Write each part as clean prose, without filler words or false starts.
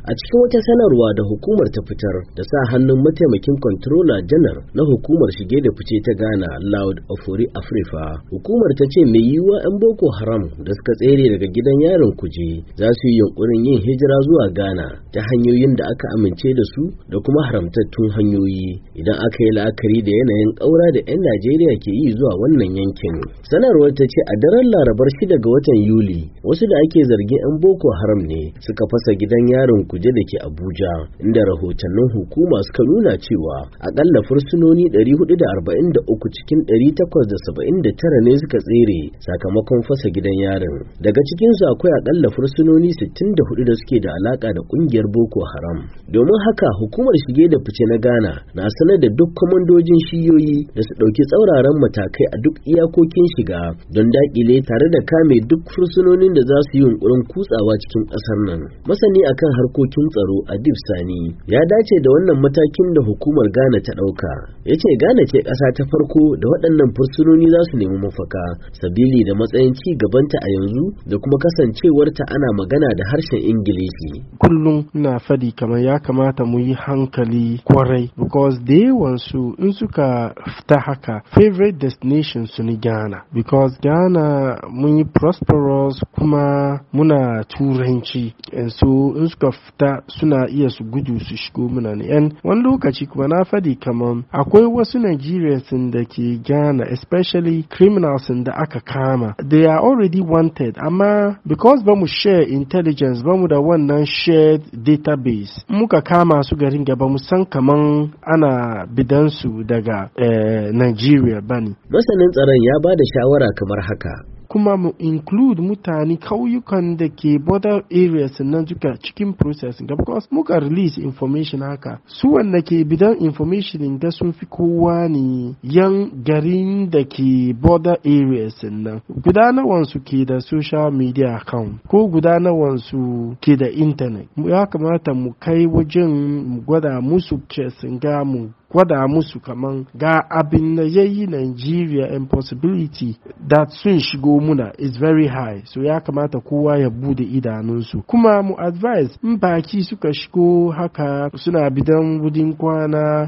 A cikin wata sanarwa da hukumar ta fitar da sa hannun mataimakin controller janar na hukumar shige da fice ta Ghana, Loud Ofori Afrifa, hukumar ta ce mai yiwuwa 'yan Boko Haram da suka tsere daga gidan yarin Kuje za su yi yunkurin yin hijira zuwa Ghana ta hanyoyin da aka amince da su da kuma haramtattun hanyoyi idan aka yi la'akari da yanayin ƙaura da 'yan Najeriya ke yi zuwa wannan yankin. Sanarwar ta ce a daren Larabar 6 ga watan Yuli, wasu da ake zargin 'yan Boko Haram ne suka fasa gidan yarin Kuje da ke Abuja, inda rahotannin hukuma suka nuna cewa akalla fursunoni 443 cikin 879 ne suka tsere sakamakon fasa gidan yarin. Daga cikinsu akwai akalla fursunoni 64 da suke da alaka da kungiyar Boko Haram. Domin haka hukumar shige da fice na Ghana na sanar da duk kwamandojin shiyoyi da su ɗauki tsauraran matakai a duk iyakokin shiga don daƙile tare da kame duk fursunonin da za su yi yunkurin kutsawa cikin ƙasar nan. Masani akan harkokin tsaro Adib Sani ya dace da wannan matakin da hukumar Ghana ta ɗauka. Ya ce Ghana ce ƙasa ta farko da waɗannan fursunoni za su nemi mafaka sabili da matsayin ci gabanta a yanzu da kuma kasancewarta ana magana da harshen Ingilishi. Kullum na fadi kamar ya kamata mu yi hankali kwarai because da yawansu in suka fita haka favorite destination su ni Ghana because Ghana mun yi prosperous kuma muna turanci and so in suka fita suna iya su gudu su shigo muna ne and wani lokaci kuma na fadi kamar akwai wasu Nigerians da ke Ghana especially criminals da aka kama they are already wanted amma because ba mu share intelligence ba mu da wannan shared database muka kama su garin gaba mu san kaman ana bidansu daga Nigeria bane. Masanin tsaron ya ba da shawara kamar haka. Kuma mu include mutane kauyukan da ke border areas nan duka cikin processing because muka release information haka su wanda ke bidan information da sun fi kowa ne yan garin da ke border areas nan gudanarwan su ke da social media account ko gudanarwan su ke da internet ya kamata mu kai wajen mu gwada musu ga mu gwada musu kaman ga abin da ya yi Nigeria impossibility that sun shigo muna is very high so ya kamata kowa ya bude idanunsu kuma mu advise in baki suka shigo haka suna bidan wudin kwana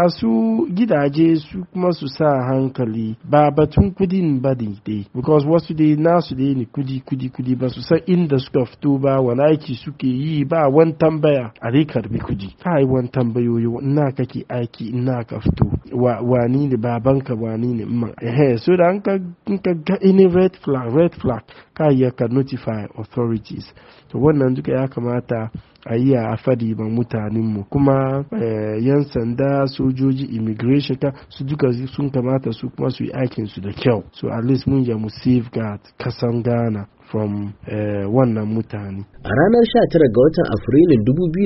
masu gidaje su kuma su sa hankali ba batun kudin ba dai because wasu dai nasu dai ne kudi ba su san inda suka fito ba wani aiki suke yi ba wani tambaya a dai karbi kudi kai wani tambayoyi ina kake aiki ina ka fito wani ne babanka wani ne so da an ka ga any red flag ka iya ka notify authorities to wannan duka ya kamata a yi a fadi ma mutanenmu kuma yan sanda sojoji immigration ka su duka sun kamata su kuma su yi aikinsu da kyau so at least mun mu safeguard kasan Ghana from wannan mutane. A ranar 19 ga watan Afrilun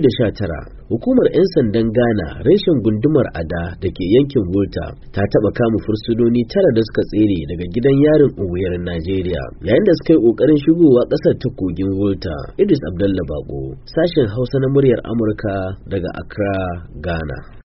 2019, hukumar 'yan sandan Ghana reshen gundumar Ada da ke yankin Volta ta taɓa kama fursunoni 9 da suka tsere daga gidan yarin Uwuyar Najeriya yayin da suka yi ƙoƙarin shigowa ƙasar ta kogin Volta. Idris Abdallah Bako, sashen Hausa na muryar Amurka daga Accra, Ghana.